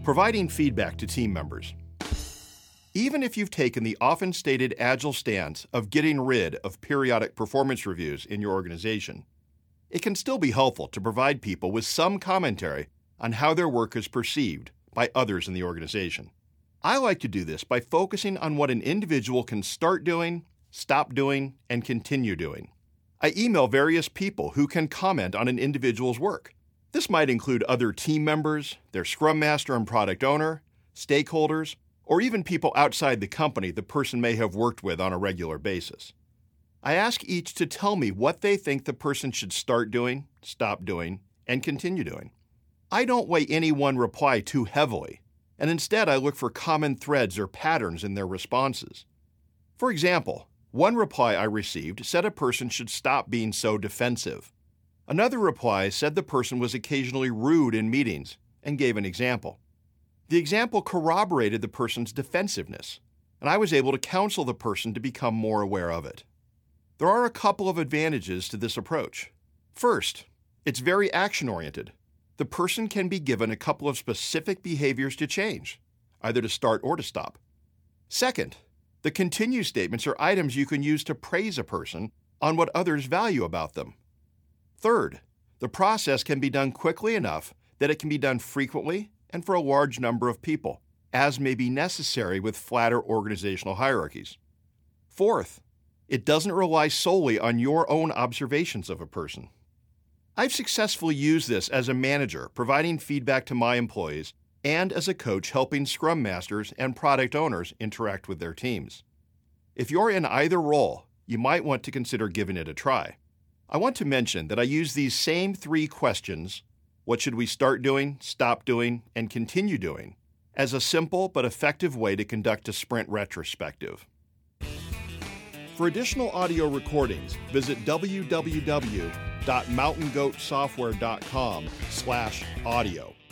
Providing feedback to team members. Even if you've taken the often stated agile stance of getting rid of periodic performance reviews in your organization, it can still be helpful to provide people with some commentary on how their work is perceived by others in the organization. I like to do this by focusing on what an individual can start doing, stop doing, and continue doing. I email various people who can comment on an individual's work. This might include other team members, their Scrum Master and product owner, stakeholders, or even people outside the company the person may have worked with on a regular basis. I ask each to tell me what they think the person should start doing, stop doing, and continue doing. I don't weigh any one reply too heavily, and instead I look for common threads or patterns in their responses. For example, one reply I received said a person should stop being so defensive. Another reply said the person was occasionally rude in meetings and gave an example. The example corroborated the person's defensiveness, and I was able to counsel the person to become more aware of it. There are a couple of advantages to this approach. First, it's very action-oriented. The person can be given a couple of specific behaviors to change, either to start or to stop. Second, the continue statements are items you can use to praise a person on what others value about them. Third, the process can be done quickly enough that it can be done frequently and for a large number of people, as may be necessary with flatter organizational hierarchies. Fourth, it doesn't rely solely on your own observations of a person. I've successfully used this as a manager, providing feedback to my employees, and as a coach helping Scrum Masters and product owners interact with their teams. If you're in either role, you might want to consider giving it a try. I want to mention that I use these same 3 questions, what should we start doing, stop doing, and continue doing, as a simple but effective way to conduct a sprint retrospective. For additional audio recordings, visit www.mountaingoatsoftware.com/audio.